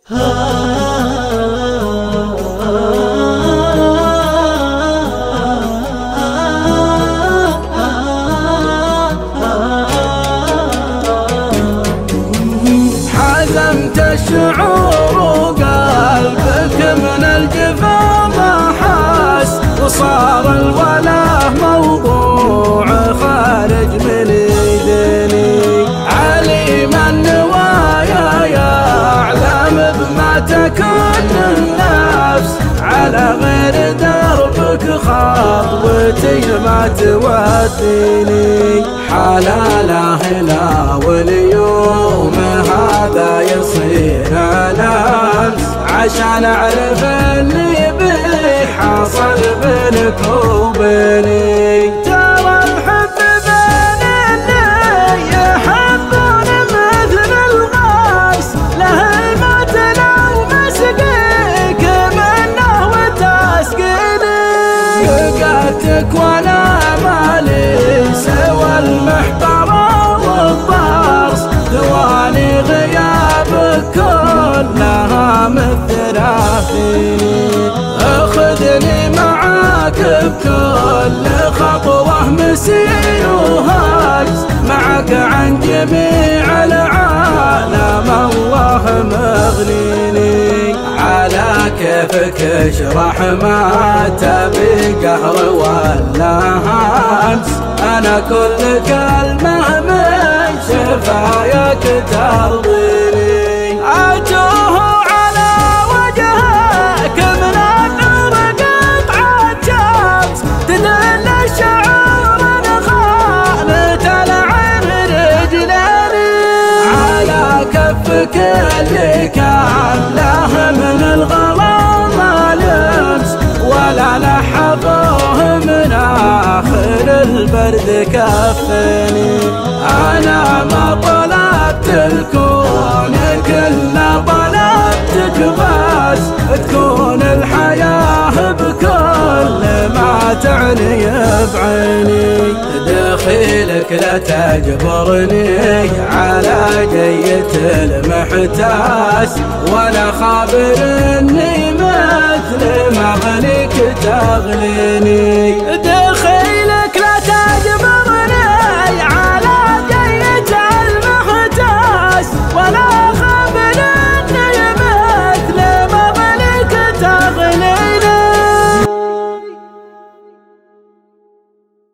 حزمت الشعور وقلبك من الجفا ما حس، وصار الوله موضوع خارج من ايديني. عليم النوايا يعلم بما تكون النفس، على غير دربك خطوتي ما توديني. حلاله هلا واليوم هذا يصير لمس، عشان اعرف اللي بي حصل بينك وبيني. ترى الحب بين اللي يحبون مثل الغاس، له الموت لو مسقيك منه وتسقيني. لقيتك وانا مالي سوى المحبرة والضرس، ثواني غيابك كلها مثلها فيني. اخذني معاك بكل خطوة مسير وهجس، معك عن جميع العالم الله مغنيني. على كيفك اشرح ما تبي قهر ولا همس، انا كل كلمة من شفاياك ترضيني. اتوه على وجهك من النور قطعة شمس، تدل الشعور ان خانت العين رجلاني. على كفك اللي كان له من الغلا ما لمس، ولا لحظه من آخر البرد كفني. أنا ما طلبت الكون كله، طلبتك بس تكون الحياة بكل ما تعني بعيني. دخيلك لا تجبرني على جية المحتاس، ولا خابر اني مثل ما غليك تغليني.